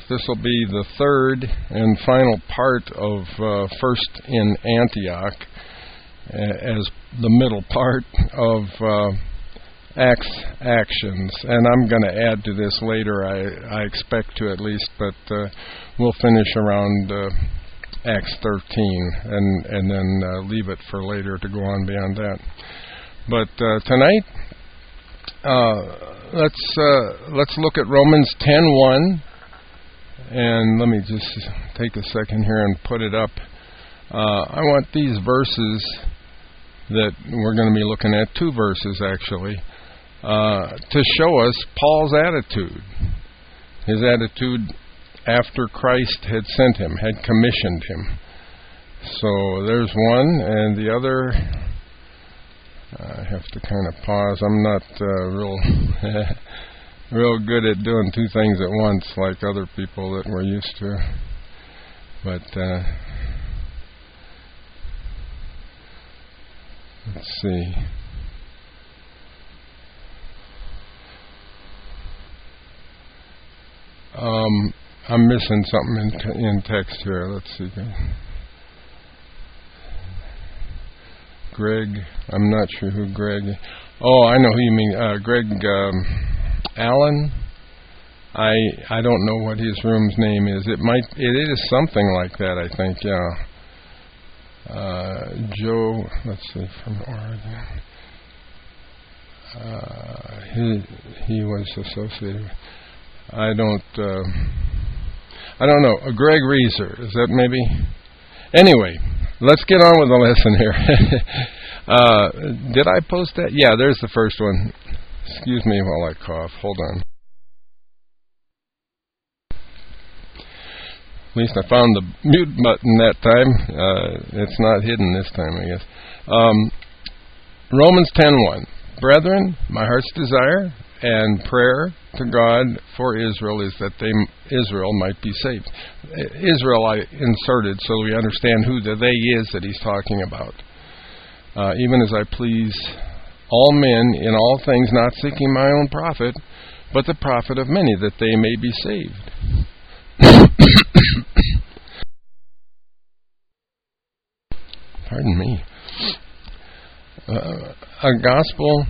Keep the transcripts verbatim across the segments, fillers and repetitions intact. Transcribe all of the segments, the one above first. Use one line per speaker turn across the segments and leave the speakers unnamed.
this will be the third and final part of uh, First in Antioch, as the middle part of uh, Acts actions. And I'm going to add to this later, I, I expect to at least, but uh, we'll finish around uh, Acts thirteen and, and then uh, leave it for later to go on beyond that. But uh, tonight, uh, let's uh, let's look at Romans ten one, and let me just take a second here and put it up. Uh, I want these verses that we're going to be looking at, two verses actually, uh, to show us Paul's attitude. His attitude after Christ had sent him, had commissioned him. So there's one, and the other, I have to kind of pause. I'm not uh, real real good at doing two things at once like other people that we're used to. But uh, let's see. Um, I'm missing something in, t- in text here. Let's see. Greg, I'm not sure who Greg is. Oh, I know who you mean. Uh, Greg um, Allen. I I don't know what his room's name is. It might. It is something like that, I think. Yeah. Uh, Joe. Let's see, from Oregon. Uh, he he was associated with. I don't. Uh, I don't know. Uh, Greg Reeser. Is that maybe? Anyway, let's get on with the lesson here. uh, did I post that? Yeah, there's the first one. Excuse me while I cough. Hold on. At least I found the mute button that time. Uh, it's not hidden this time, I guess. Um, Romans ten one. Brethren, my heart's desire and prayer to God for Israel is that they Israel might be saved. Israel I inserted so we understand who the they is that he's talking about. Uh, even as I please all men in all things, not seeking my own profit, but the profit of many, that they may be saved. Pardon me. Uh, a gospel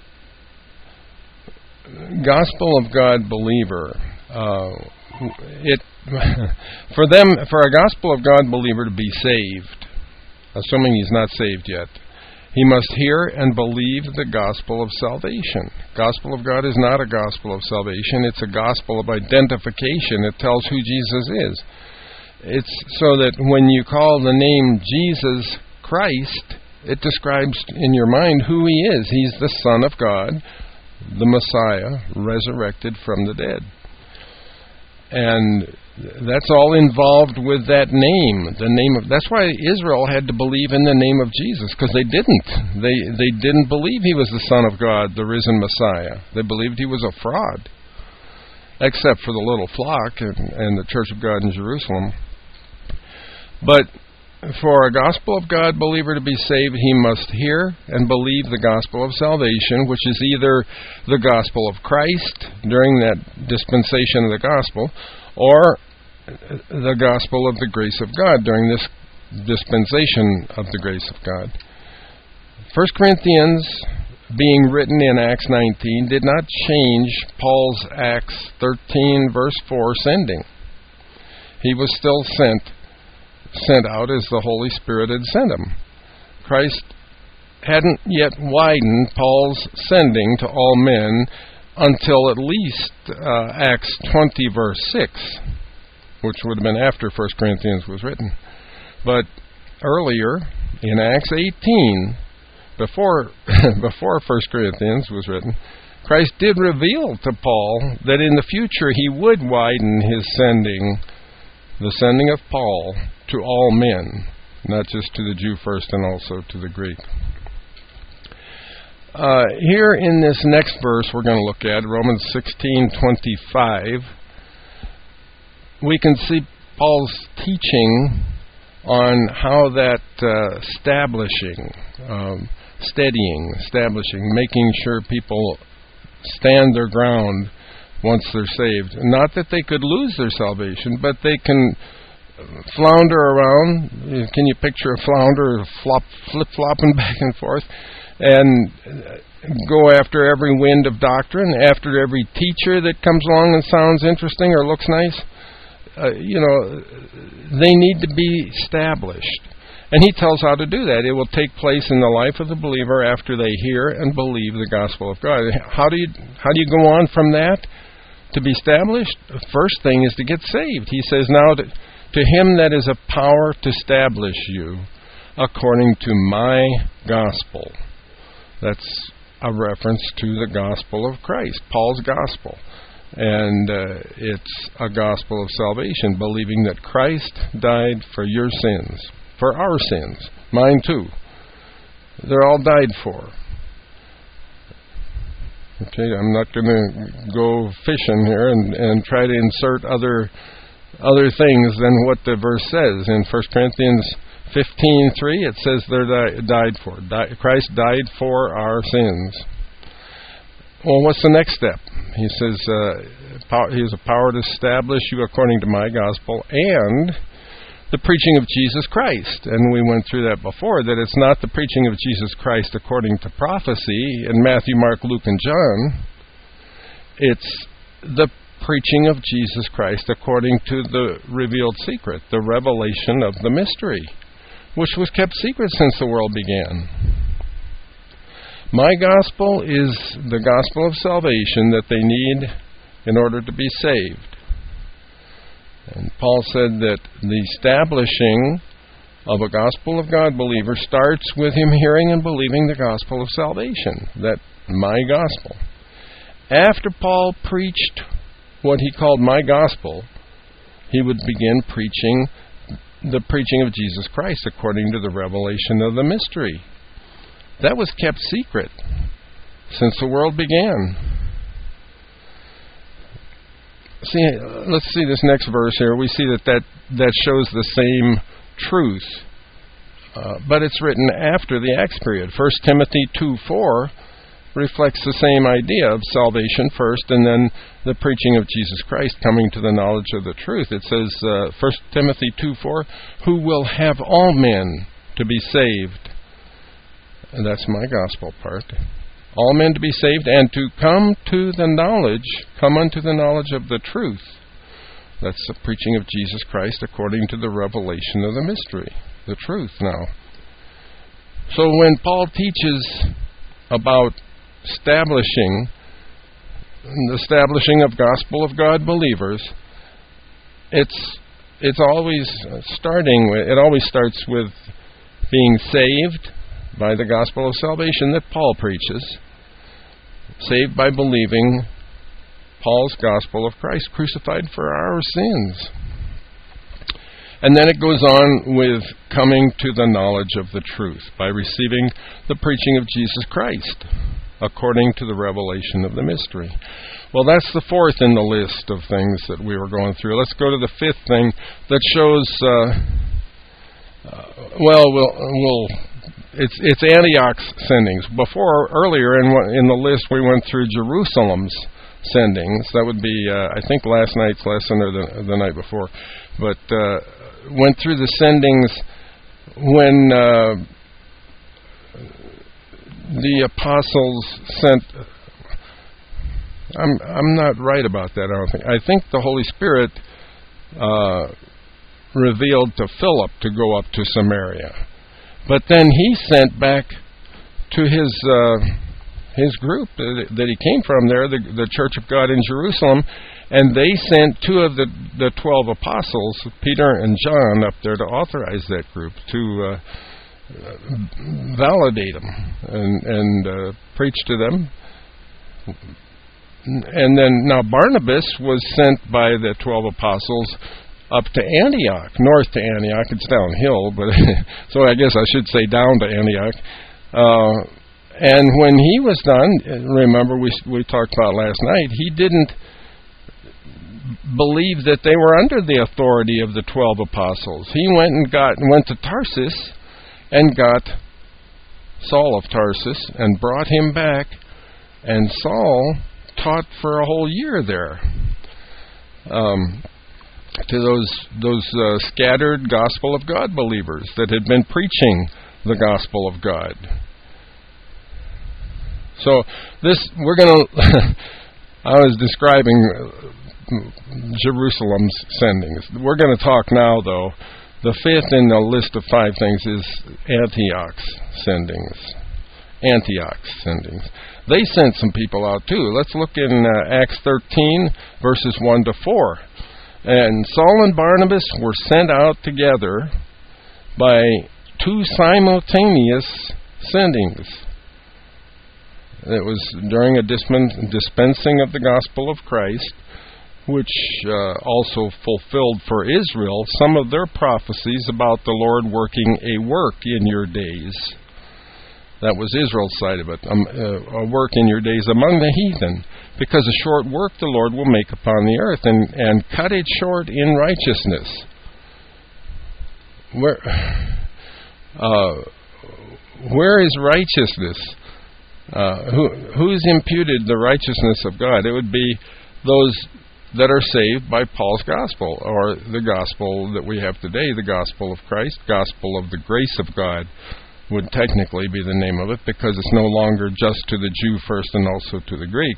gospel of God believer, uh, it for them for a gospel of God believer to be saved, assuming he's not saved yet, he must hear and believe the gospel of salvation. Gospel of God is not a gospel of salvation, it's a gospel of identification. It tells who Jesus is. It's so that when you call the name Jesus Christ, it describes in your mind who he is. He's the Son of God, the Messiah, resurrected from the dead. And that's all involved with that name. The name of that's why Israel had to believe in the name of Jesus, because they didn't. They they didn't believe he was the Son of God, the risen Messiah. They believed he was a fraud, except for the little flock and, and the Church of God in Jerusalem. But for a gospel of God believer to be saved, he must hear and believe the gospel of salvation, which is either the gospel of Christ during that dispensation of the gospel, or the gospel of the grace of God during this dispensation of the grace of God. First Corinthians, being written in Acts nineteen, did not change Paul's Acts thirteen verse four sending. He was still sent sent out as the Holy Spirit had sent him. Christ hadn't yet widened Paul's sending to all men until at least uh, Acts twenty verse six, which would have been after First Corinthians was written. But earlier in Acts eighteen, before before First Corinthians was written, Christ did reveal to Paul that in the future he would widen his sending, the sending of Paul, to all men, not just to the Jew first and also to the Greek. Uh, here in this next verse we're going to look at, Romans sixteen twenty-five, we can see Paul's teaching on how that uh, establishing, um, steadying, establishing, making sure people stand their ground once they're saved. Not that they could lose their salvation, but they can flounder around. Can you picture a flounder flop, flip-flopping back and forth and go after every wind of doctrine, after every teacher that comes along and sounds interesting or looks nice? Uh, you know, they need to be established. And he tells how to do that. It will take place in the life of the believer after they hear and believe the gospel of God. How do you how do you go on from that to be established? The first thing is to get saved. He says, now to, to him that is a power to establish you according to my gospel. That's a reference to the gospel of Christ, Paul's gospel. And uh, it's a gospel of salvation, believing that Christ died for your sins, for our sins, mine too. They're all died for. Okay, I'm not going to go fishing here and, and try to insert other other things than what the verse says. In First Corinthians fifteen three, it says they're di- died for. Di- Christ died for our sins. Well, what's the next step? He says uh, pow- he has a power to establish you according to my gospel and the preaching of Jesus Christ. And we went through that before, that it's not the preaching of Jesus Christ according to prophecy in Matthew, Mark, Luke, and John. It's the preaching of Jesus Christ according to the revealed secret, the revelation of the mystery, which was kept secret since the world began. My gospel is the gospel of salvation that they need in order to be saved. And Paul said that the establishing of a gospel of God believer starts with him hearing and believing the gospel of salvation, that my gospel. After Paul preached what he called my gospel, he would begin preaching the preaching of Jesus Christ according to the revelation of the mystery. That was kept secret since the world began. See, let's see this next verse here. We see that that, that shows the same truth, uh, but it's written after the Acts period. First Timothy two four reflects the same idea of salvation first, and then the preaching of Jesus Christ coming to the knowledge of the truth. It says, uh, First Timothy two four, who will have all men to be saved. And that's my gospel part. All men to be saved and to come to the knowledge, come unto the knowledge of the truth. That's the preaching of Jesus Christ according to the revelation of the mystery, the truth now. So when Paul teaches about establishing the establishing of gospel of God believers, it's it's always starting with, it always starts with being saved by the gospel of salvation that Paul preaches, saved by believing Paul's gospel of Christ crucified for our sins. And then it goes on with coming to the knowledge of the truth by receiving the preaching of Jesus Christ according to the revelation of the mystery. Well, that's the fourth in the list of things that we were going through. Let's go to the fifth thing that shows, uh, uh, well, we'll, we'll It's it's Antioch's sendings. Before, earlier in in the list, we went through Jerusalem's sendings. That would be, uh, I think, last night's lesson or the, the night before. But uh, went through the sendings when uh, the apostles sent. I'm I'm not right about that. I don't think. I think the Holy Spirit uh, revealed to Philip to go up to Samaria. But then he sent back to his uh, his group that he came from there, the, the Church of God in Jerusalem, and they sent two of the, the twelve apostles, Peter and John, up there to authorize that group, to uh, validate them and, and uh, preach to them. And then, now Barnabas was sent by the twelve apostles up to Antioch, north to Antioch. It's downhill, but so I guess I should say down to Antioch. Uh, and when he was done, remember we we talked about last night, he didn't believe that they were under the authority of the twelve apostles. He went and got went to Tarsus and got Saul of Tarsus and brought him back. And Saul taught for a whole year there. Um, to those those uh, scattered gospel of God believers that had been preaching the gospel of God. So this, we're going to, I was describing Jerusalem's sendings. We're going to talk now, though. The fifth in the list of five things is Antioch's sendings. Antioch's sendings. They sent some people out too. Let's look in uh, Acts thirteen, verses one to four. And Saul and Barnabas were sent out together by two simultaneous sendings. It was during a dispensing of the gospel of Christ, which uh, also fulfilled for Israel some of their prophecies about the Lord working a work in your days. That was Israel's side of it, um, uh, a work in your days among the heathen, because a short work the Lord will make upon the earth, and, and cut it short in righteousness. Where, uh, where is righteousness? Uh, who, who's imputed the righteousness of God? It would be those that are saved by Paul's gospel, or the gospel that we have today, the gospel of Christ, gospel of the grace of God would technically be the name of it, because it's no longer just to the Jew first and also to the Greek.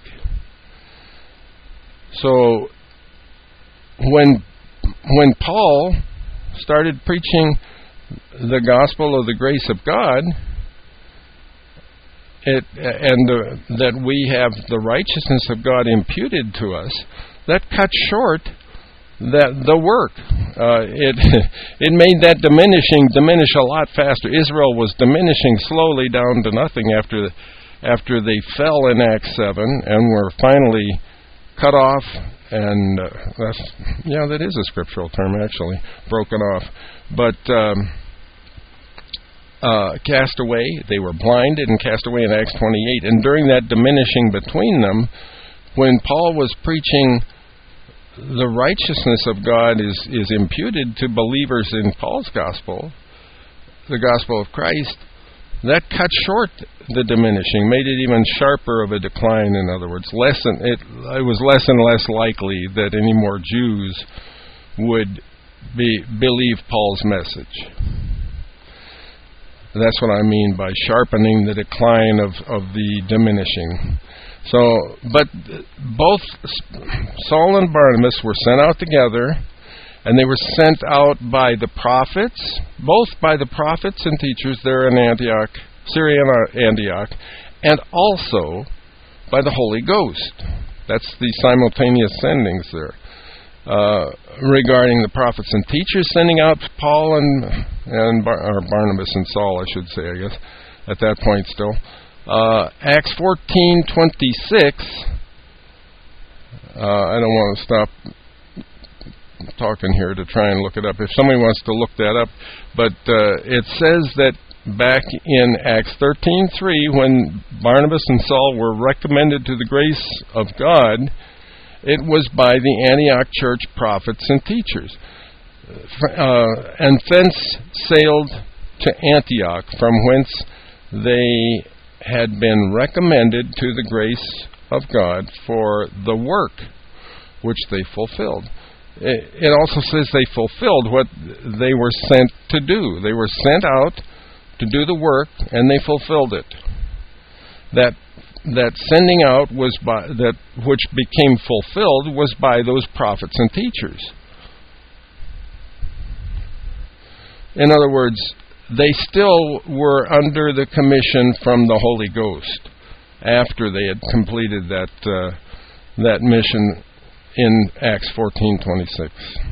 So when when Paul started preaching the gospel of the grace of God, it and the, that we have the righteousness of God imputed to us, that cut short that the work. Uh, it it made that diminishing diminish a lot faster. Israel was diminishing slowly down to nothing after after they fell in Acts seven and were finally cut off. And uh, that's yeah, that is a scriptural term actually, broken off. But um, uh, cast away. They were blinded and cast away in Acts twenty-eight. And during that diminishing between them, when Paul was preaching the righteousness of God is, is imputed to believers in Paul's gospel, the gospel of Christ, that cut short the diminishing, made it even sharper of a decline, in other words. Less and, it, it was less and less likely that any more Jews would be, believe Paul's message. That's what I mean by sharpening the decline of, of the diminishing. So, but both Saul and Barnabas were sent out together, and they were sent out by the prophets, both by the prophets and teachers there in Antioch, Syrian Antioch, and also by the Holy Ghost. That's the simultaneous sendings there. Uh, regarding the prophets and teachers sending out Paul and and Bar- or Barnabas and Saul, I should say, I guess, at that point still. Uh, Acts fourteen twenty-six. Uh, I don't want to stop talking here to try and look it up. If somebody wants to look that up, but uh, it says that back in Acts thirteen three, when Barnabas and Saul were recommended to the grace of God, it was by the Antioch church prophets and teachers, uh, and thence sailed to Antioch, from whence they had been recommended to the grace of God for the work which they fulfilled. It also says they fulfilled what they were sent to do. They were sent out to do the work, and they fulfilled it. That that sending out was by that which became fulfilled was by those prophets and teachers. In other words, they still were under the commission from the Holy Ghost after they had completed that uh, that mission in Acts fourteen twenty-six.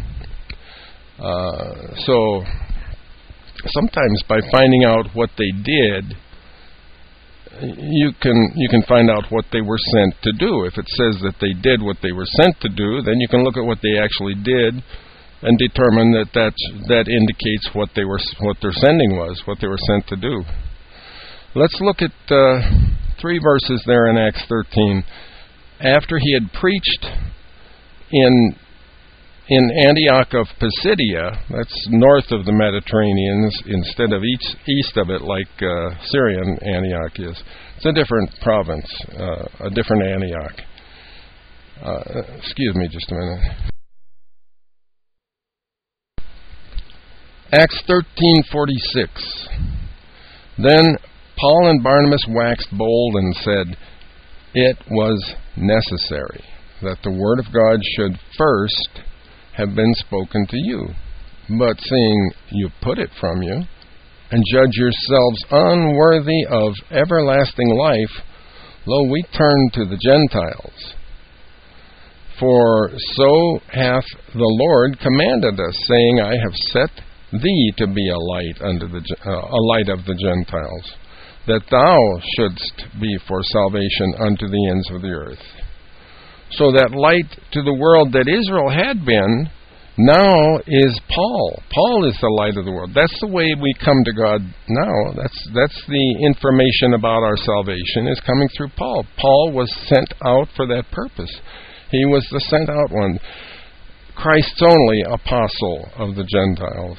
Uh, so sometimes by finding out what they did, you can you can find out what they were sent to do. If it says that they did what they were sent to do, then you can look at what they actually did and determine that that's, that indicates what they were what their sending was, what they were sent to do. Let's look at uh, three verses there in Acts thirteen. After he had preached in in Antioch of Pisidia, that's north of the Mediterranean instead of east, east of it like uh, Syrian Antioch is. It's a different province, uh, a different Antioch. Uh, excuse me just a minute. Acts thirteen forty-six. Then Paul and Barnabas waxed bold and said, it was necessary that the word of God should first have been spoken to you. But seeing you put it from you, and judge yourselves unworthy of everlasting life, lo, we turn to the Gentiles. For so hath the Lord commanded us, saying, I have set thee to be a light unto the uh, a light of the Gentiles, that thou shouldst be for salvation unto the ends of the earth. So that light to the world that Israel had been, now is Paul. Paul is the light of the world. That's the way we come to God now. That's that's the information about our salvation is coming through Paul. Paul was sent out for that purpose. He was the sent out one. Christ's only apostle of the Gentiles.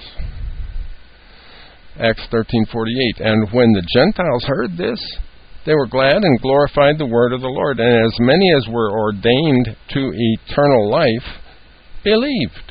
Acts thirteen forty-eight. And when the Gentiles heard this, they were glad and glorified the word of the Lord. And as many as were ordained to eternal life believed.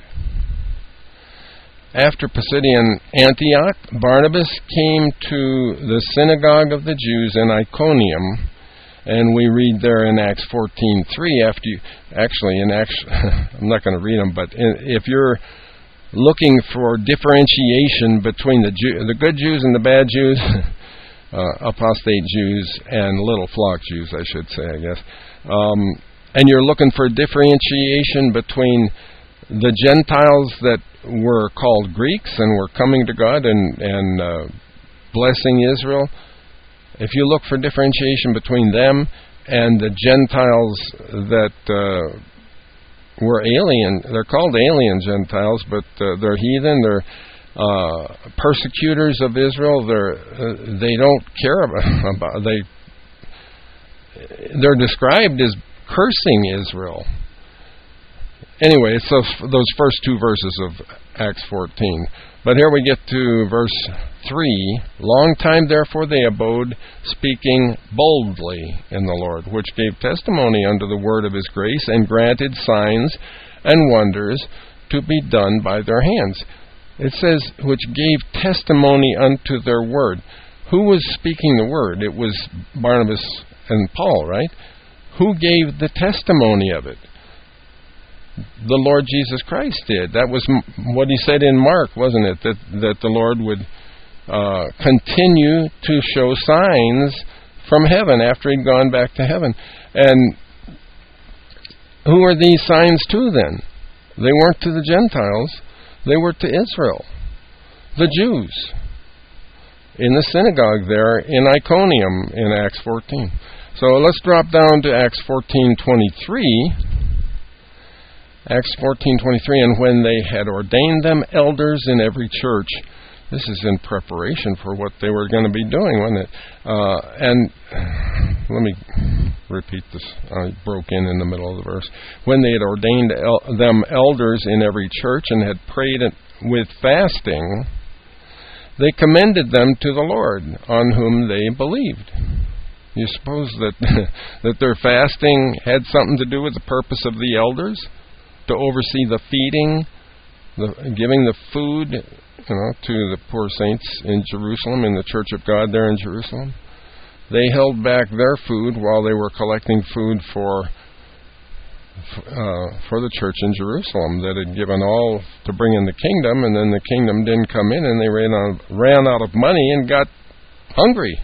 After Pisidian Antioch, Barnabas came to the synagogue of the Jews in Iconium, and we read there in Acts fourteen three. After you, actually, in Acts, I'm not going to read them, but in, if you're looking for differentiation between the Jew, the good Jews and the bad Jews, uh, apostate Jews and little flock Jews, I should say, I guess, um, and you're looking for differentiation between the Gentiles that were called Greeks and were coming to God and, and uh, blessing Israel, if you look for differentiation between them and the Gentiles that uh, were alien, they're called alien Gentiles, but uh, they're heathen, they're uh, persecutors of Israel, they're, uh, they don't care about, about they, they're described as cursing Israel. Anyway, it's those, those first two verses of Acts fourteen. But here we get to verse three. Long time therefore they abode, speaking boldly in the Lord, which gave testimony unto the word of his grace, and granted signs and wonders to be done by their hands. It says, which gave testimony unto their word. Who was speaking the word? It was Barnabas and Paul, right? Who gave the testimony of it? The Lord Jesus Christ did. That was what he said in Mark, wasn't it? That that the Lord would uh, continue to show signs from heaven after he'd gone back to heaven. And who are these signs to then? They weren't to the Gentiles. They were to Israel, the Jews, in the synagogue there in Iconium in Acts fourteen. So let's drop down to Acts fourteen twenty-three. Acts fourteen twenty-three, and when they had ordained them elders in every church. This is in preparation for what they were going to be doing, wasn't it? Uh, and let me repeat this. I broke in in the middle of the verse. When they had ordained el- them elders in every church and had prayed with fasting, they commended them to the Lord, on whom they believed. You suppose that that their fasting had something to do with the purpose of the elders? To oversee the feeding, the giving the food, you know, to the poor saints in Jerusalem, in the Church of God there in Jerusalem. They held back their food while they were collecting food for uh, for the church in Jerusalem that had given all to bring in the kingdom, and then the kingdom didn't come in, and they ran out, ran out of money and got hungry.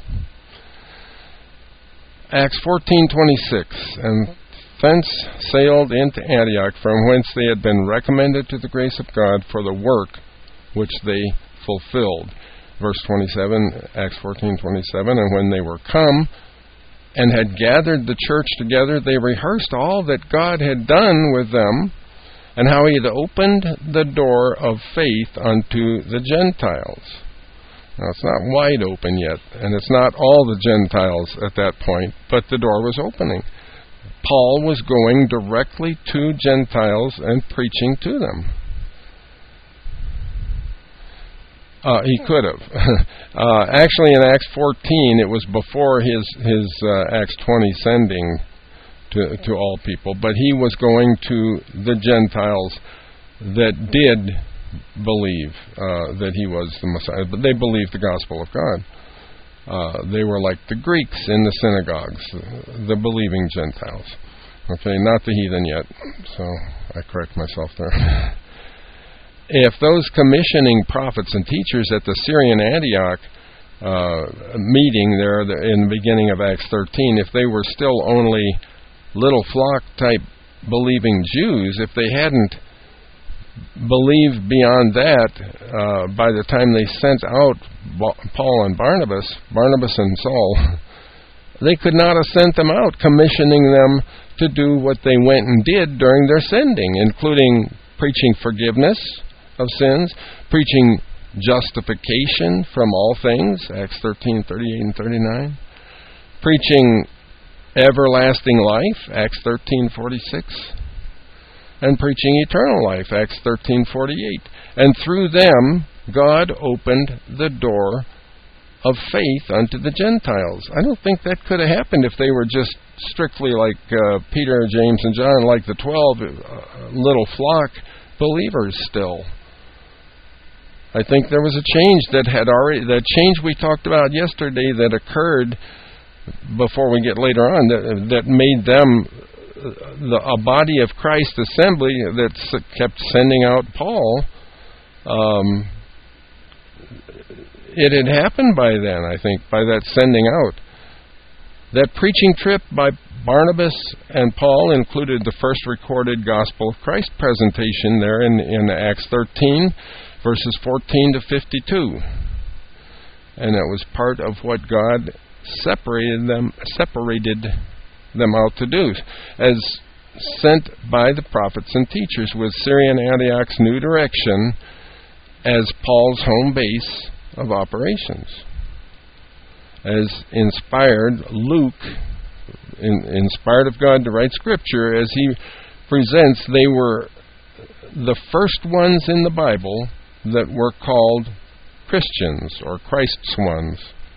Acts fourteen twenty-six, and thence sailed into Antioch, from whence they had been recommended to the grace of God for the work which they fulfilled. Verse twenty-seven, Acts fourteen twenty-seven, and when they were come and had gathered the church together, they rehearsed all that God had done with them, and how he had opened the door of faith unto the Gentiles. Now, it's not wide open yet, and it's not all the Gentiles at that point, but the door was opening. Paul was going directly to Gentiles and preaching to them. Uh, he could have. uh, actually, in Acts fourteen, it was before his his uh, Acts twenty sending to, to all people, but he was going to the Gentiles that did believe uh, that he was the Messiah, but they believed the gospel of God. Uh, they were like the Greeks in the synagogues, the believing Gentiles. Okay, not the heathen yet, so I correct myself there. If those commissioning prophets and teachers at the Syrian Antioch uh, meeting there in the beginning of Acts thirteen, if they were still only little flock type believing Jews, if they hadn't believed beyond that, uh, by the time they sent out Paul and Barnabas, Barnabas and Saul, they could not have sent them out, commissioning them to do what they went and did during their sending, including preaching forgiveness of sins, preaching justification from all things, Acts thirteen, thirty-eight and thirty-nine, preaching everlasting life, Acts thirteen, forty-six, and preaching eternal life, Acts thirteen, forty-eight. And through them, God opened the door of faith unto the Gentiles. I don't think that could have happened if they were just strictly like uh, Peter, James, and John, like the twelve uh, little flock believers still. I think there was a change that had already, that change we talked about yesterday that occurred before we get later on, that, that made them the, a body of Christ assembly that kept sending out Paul. Um, it had happened by then, I think, by that sending out. That preaching trip by Barnabas and Paul included the first recorded Gospel of Christ presentation there in, in Acts thirteen, verses fourteen to fifty-two. And it was part of what God separated them separated them out to do, as sent by the prophets and teachers, with Syrian Antioch's new direction as Paul's home base of operations. As inspired, Luke, in, inspired of God to write Scripture, as he presents, they were the first ones in the Bible that were called Christians, or Christ's ones.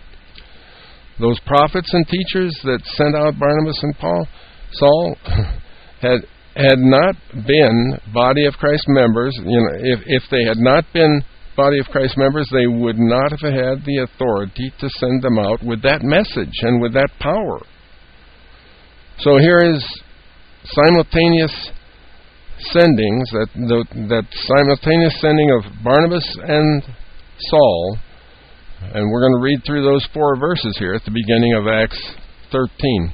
Those prophets and teachers that sent out Barnabas and Paul, Saul, had had not been body of Christ members. You know, if if they had not been body of Christ members, they would not have had the authority to send them out with that message and with that power. So here is simultaneous sendings, that the, that simultaneous sending of Barnabas and Saul, and we're going to read through those four verses here at the beginning of Acts thirteen.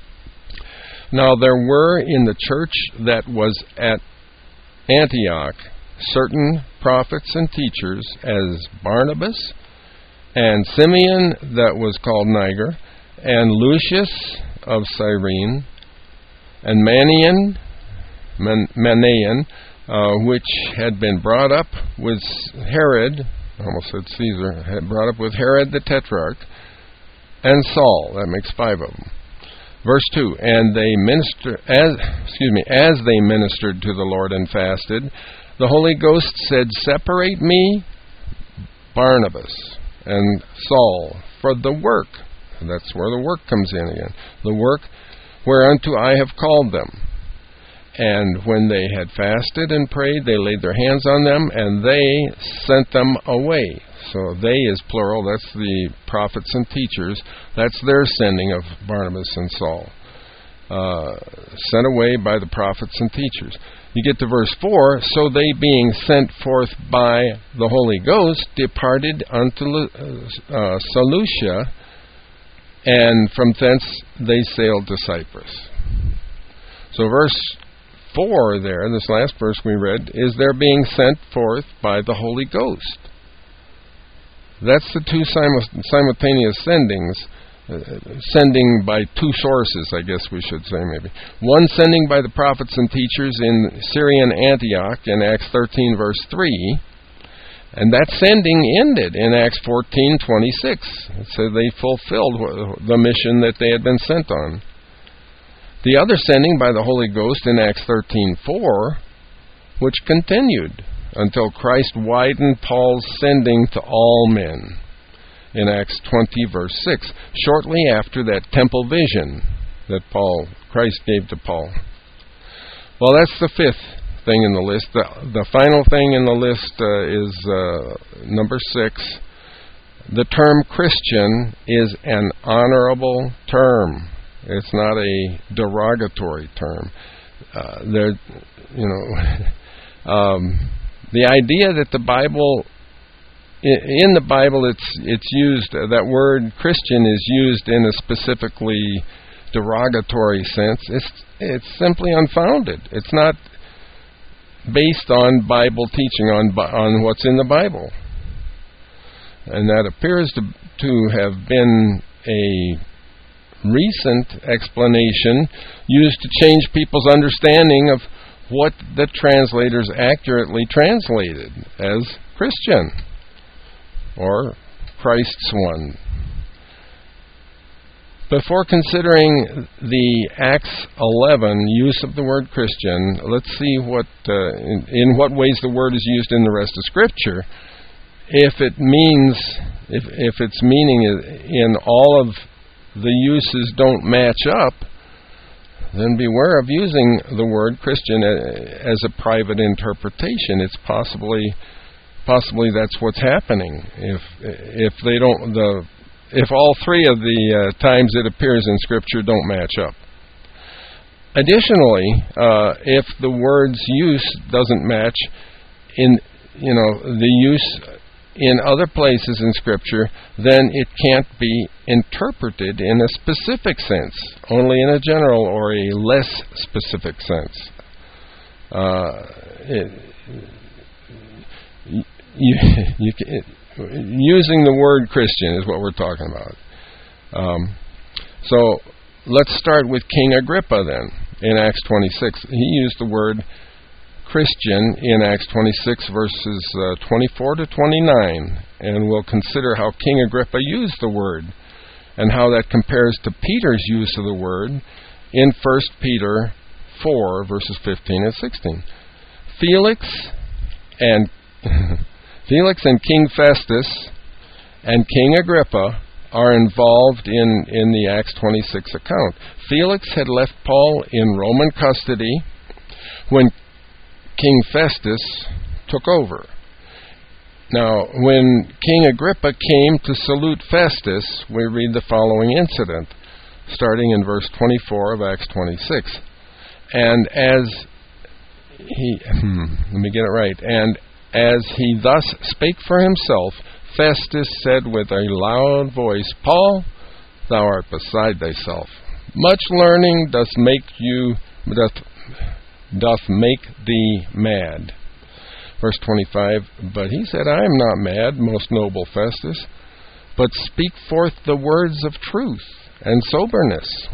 Now there were in the church that was at Antioch certain prophets and teachers, as Barnabas, and Simeon that was called Niger, and Lucius of Cyrene, and Manaen, Man, Manaen, uh, which had been brought up with Herod, I almost said Caesar, had brought up with Herod the Tetrarch, and Saul. That makes five of them. Verse two, and they minister as excuse me, as they ministered to the Lord and fasted, the Holy Ghost said, "Separate me, Barnabas and Saul, for the work." And that's where the work comes in again. The work whereunto I have called them. And when they had fasted and prayed, they laid their hands on them, and they sent them away. So they is plural. That's the prophets and teachers. That's their sending of Barnabas and Saul. Uh, sent away by the prophets and teachers. You get to verse four. So they, being sent forth by the Holy Ghost, departed unto uh, Seleucia, and from thence they sailed to Cyprus. So verse four there, this last verse we read, is they're being sent forth by the Holy Ghost. That's the two sim- simultaneous sendings, uh, sending by two sources, I guess we should say maybe. One sending by the prophets and teachers in Syrian Antioch in Acts thirteen verse three, and that sending ended in Acts fourteen twenty-six. It said they fulfilled the mission that they had been sent on. The other sending by the Holy Ghost in Acts thirteen four, which continued until Christ widened Paul's sending to all men in Acts twenty verse six, shortly after that temple vision that Paul Christ gave to Paul. Well, that's the fifth thing in the list. The, the final thing in the list uh, is uh, number six. The term Christian is an honorable term. It's not a derogatory term. Uh, there, you know, um, the idea that the Bible, in the Bible, it's it's used, that word Christian is used in a specifically derogatory sense. It's it's simply unfounded. It's not based on Bible teaching, on on what's in the Bible, and that appears to to have been a recent explanation used to change people's understanding of what the translators accurately translated as Christian or Christ's one. Before considering the Acts eleven use of the word Christian, let's see what uh, in, in what ways the word is used in the rest of Scripture. If it means, if if its meaning in all of the uses don't match up, then beware of using the word Christian as a private interpretation. It's possibly possibly that's what's happening. If if they don't the if all three of the uh, times it appears in Scripture don't match up. Additionally, uh, if the word's use doesn't match in you know the use in other places in Scripture, then it can't be interpreted in a specific sense, only in a general or a less specific sense. Uh, it, you, you, it, using the word Christian is what we're talking about. Um, so let's start with King Agrippa then, in Acts twenty-six. He used the word Christian in Acts twenty-six, verses uh, twenty-four to twenty-nine, and we'll consider how King Agrippa used the word and how that compares to Peter's use of the word in First Peter four, verses fifteen and sixteen. Felix and Felix and King Festus and King Agrippa are involved in, in the Acts twenty-six account. Felix had left Paul in Roman custody when King Festus took over. Now, when King Agrippa came to salute Festus, we read the following incident, starting in verse twenty-four of Acts twenty-six. And as he, hmm, let me get it right, and as he thus spake for himself, Festus said with a loud voice, Paul, thou art beside thyself. Much learning doth make you, doth doth make thee mad. Verse twenty-five, but he said, I am not mad, most noble Festus, but speak forth the words of truth and soberness.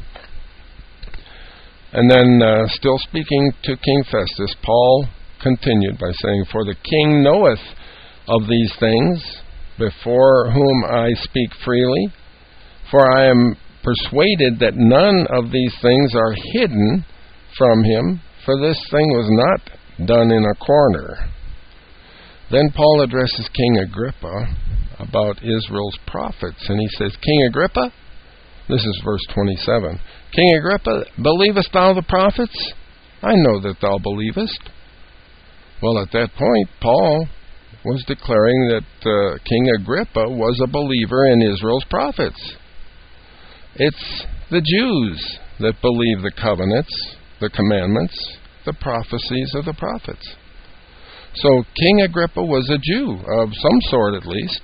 And then, uh, still speaking to King Festus, Paul continued by saying, for the king knoweth of these things, before whom I speak freely, for I am persuaded that none of these things are hidden from him, for this thing was not done in a corner. Then Paul addresses King Agrippa about Israel's prophets, and he says, King Agrippa, this is verse twenty-seven, King Agrippa, believest thou the prophets? I know that thou believest. Well, at that point, Paul was declaring that uh, King Agrippa was a believer in Israel's prophets. It's the Jews that believe the covenants, the commandments, the prophecies of the prophets. So King Agrippa was a Jew, of some sort at least.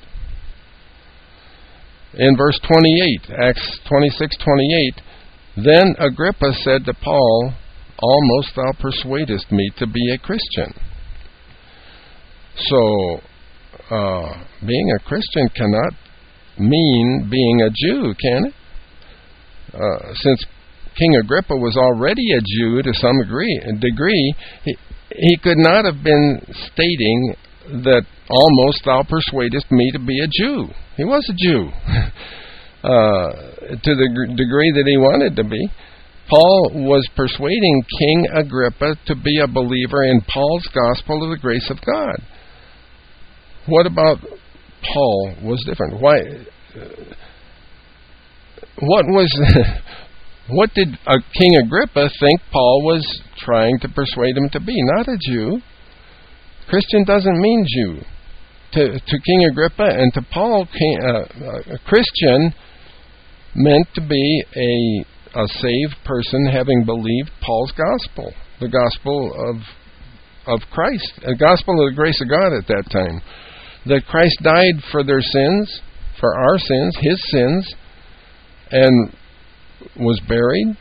In verse twenty-eight, Acts twenty-six twenty-eight, then Agrippa said to Paul, almost thou persuadest me to be a Christian. So, uh, being a Christian cannot mean being a Jew, can it? Uh, since King Agrippa was already a Jew to some degree, degree he, he could not have been stating that almost thou persuadest me to be a Jew. He was a Jew uh, to the g- degree that he wanted to be. Paul was persuading King Agrippa to be a believer in Paul's gospel of the grace of God. What about Paul was different? Why? Uh, what was What did uh, King Agrippa think Paul was trying to persuade him to be? Not a Jew. Christian doesn't mean Jew. To, to King Agrippa and to Paul, King, uh, a Christian meant to be a, a saved person having believed Paul's gospel, the gospel of of Christ, the gospel of the grace of God at that time. That Christ died for their sins, for our sins, His sins, and was buried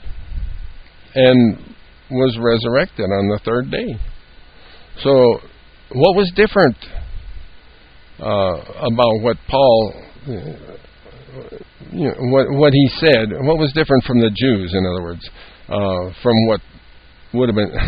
and was resurrected on the third day. So, what was different uh, about what Paul, uh, you know, what what he said? What was different from the Jews? In other words, uh, from what would have been.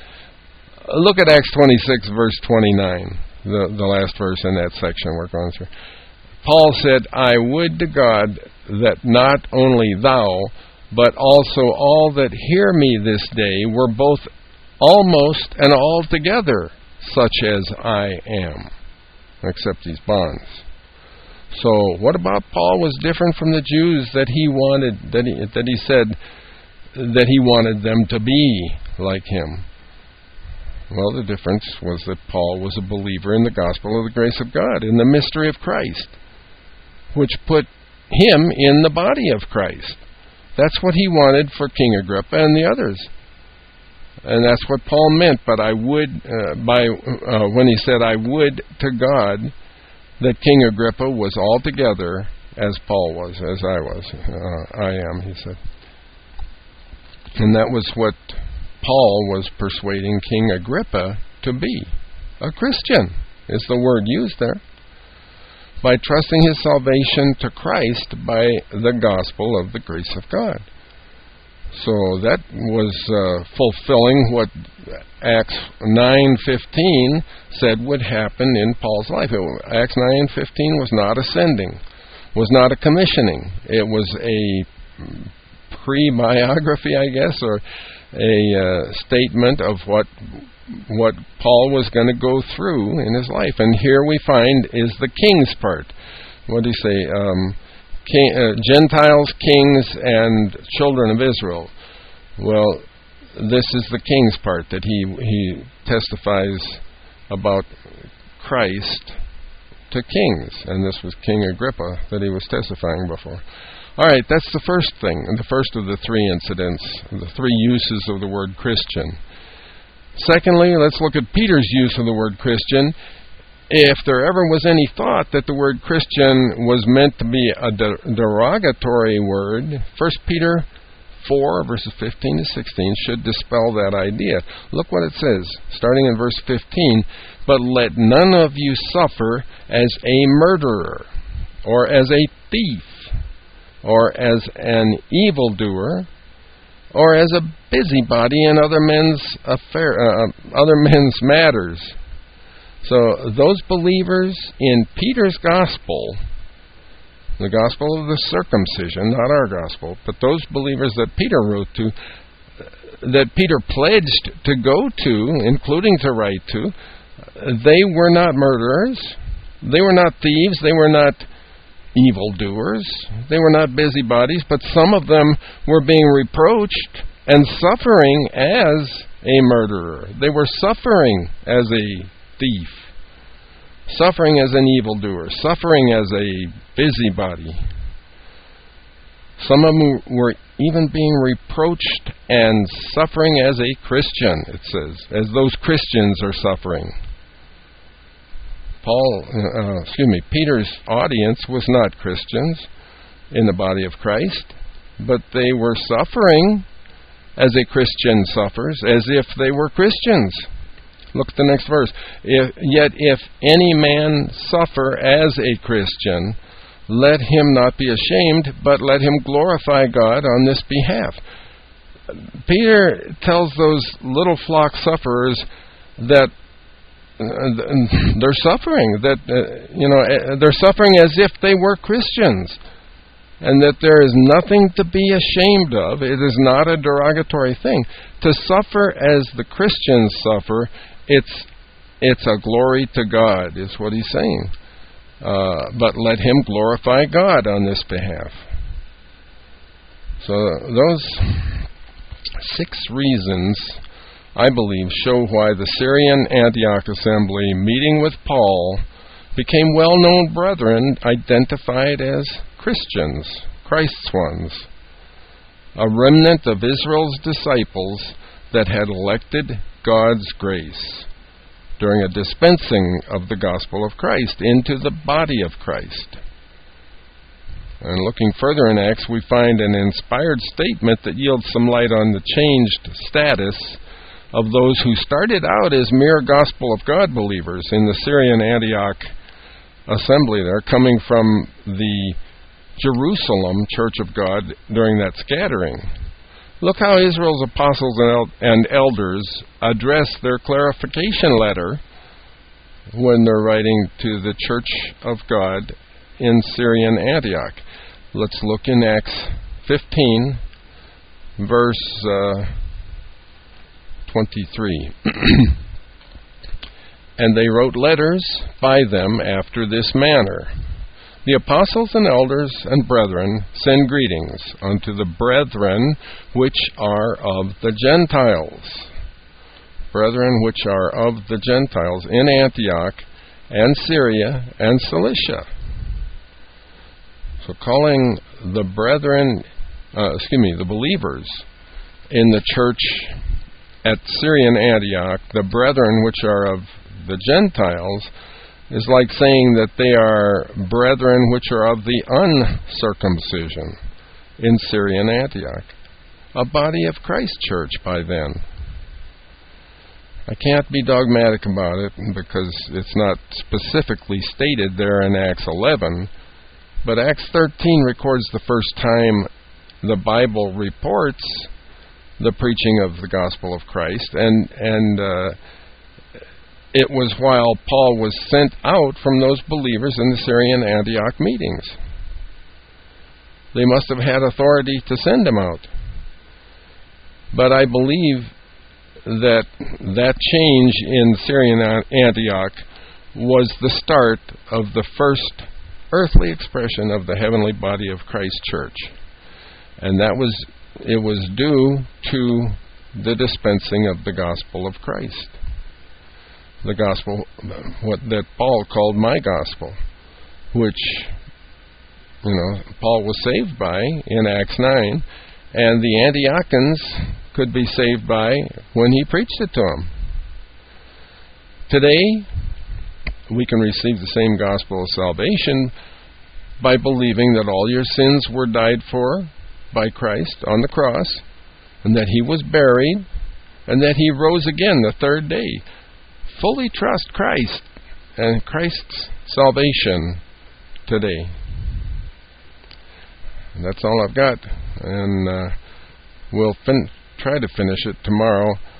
Look at Acts twenty-six, verse twenty-nine, the the last verse in that section we're going through. Paul said, "I would to God that not only thou, but also all that hear me this day were both almost and altogether such as I am," except these bonds. So, what about Paul was different from the Jews that he wanted, that he, that he said that he wanted them to be like him? Well, the difference was that Paul was a believer in the gospel of the grace of God, in the mystery of Christ, which put him in the body of Christ. That's what he wanted for King Agrippa and the others. And that's what Paul meant, but I would, uh, by uh, when he said, "I would to God that King Agrippa was altogether as Paul was, as I was, uh, I am," he said. And that was what Paul was persuading King Agrippa to be. A Christian is the word used there. By trusting his salvation to Christ by the gospel of the grace of God. So that was uh, fulfilling what Acts nine fifteen said would happen in Paul's life. It, Acts nine fifteen was not ascending, was not a commissioning. It was a pre-biography, I guess, or a uh, statement of what what Paul was going to go through in his life. And here we find is the king's part. What do you say? Um, king, uh, Gentiles, kings, and children of Israel. Well, this is the king's part, that he he testifies about Christ to kings. And this was King Agrippa that he was testifying before. All right, that's the first thing, and the first of the three incidents, the three uses of the word Christian. Secondly, let's look at Peter's use of the word Christian. If there ever was any thought that the word Christian was meant to be a de- derogatory word, First Peter four, verses fifteen to sixteen, should dispel that idea. Look what it says, starting in verse fifteen, "But let none of you suffer as a murderer, or as a thief, or as an evildoer, or as a busybody in other men's affair, uh, other men's matters." So those believers in Peter's gospel, the gospel of the circumcision, not our gospel, but those believers that Peter wrote to, that Peter pledged to go to, including to write to, they were not murderers, they were not thieves, they were not evildoers, they were not busybodies, but some of them were being reproached and suffering as a murderer. They were suffering as a thief, suffering as an evildoer, suffering as a busybody. Some of them were even being reproached and suffering as a Christian, it says, as those Christians are suffering. Paul, uh, excuse me, Peter's audience was not Christians in the body of Christ, but they were suffering as a Christian suffers, as if they were Christians. Look at the next verse. If, Yet if any man suffer as a Christian, let him not be ashamed, but let him glorify God on this behalf. Peter tells those little flock sufferers that uh, they're suffering, that uh, you know, they're suffering as if they were Christians, and that there is nothing to be ashamed of. It is not a derogatory thing. To suffer as the Christians suffer, it's it's a glory to God, is what he's saying. Uh, but let him glorify God on this behalf. So those six reasons, I believe, show why the Syrian Antioch assembly, meeting with Paul, became well-known brethren identified as Christians, Christ's ones, a remnant of Israel's disciples that had elected God's grace during a dispensing of the gospel of Christ into the body of Christ. And looking further in Acts, we find an inspired statement that yields some light on the changed status of those who started out as mere gospel of God believers in the Syrian Antioch assembly there, coming from the Jerusalem Church of God during that scattering. Look how Israel's apostles and, el- and elders address their clarification letter when they're writing to the Church of God in Syrian Antioch. Let's look in Acts fifteen, verse uh, twenty-three. And they wrote letters by them after this manner. The apostles and elders and brethren send greetings unto the brethren which are of the Gentiles. Brethren which are of the Gentiles in Antioch and Syria and Cilicia. So calling the brethren, uh, excuse me, the believers in the church at Syrian Antioch, the brethren which are of the Gentiles, is like saying that they are brethren which are of the uncircumcision in Syrian Antioch, a body of Christ church by then. I can't be dogmatic about it because it's not specifically stated there in Acts eleven, but Acts thirteen records the first time the Bible reports the preaching of the gospel of Christ, and and uh, it was while Paul was sent out from those believers in the Syrian Antioch meetings. They must have had authority to send him out. But I believe that that change in Syrian Antioch was the start of the first earthly expression of the heavenly body of Christ Church. And that was, it was due to the dispensing of the gospel of Christ. The gospel, what that Paul called my gospel, which, you know, Paul was saved by in Acts nine, and the Antiochans could be saved by when he preached it to them. Today, we can receive the same gospel of salvation by believing that all your sins were died for by Christ on the cross, and that he was buried, and that he rose again the third day. Fully trust Christ and Christ's salvation today. That's all I've got, and uh, we'll fin- try to finish it tomorrow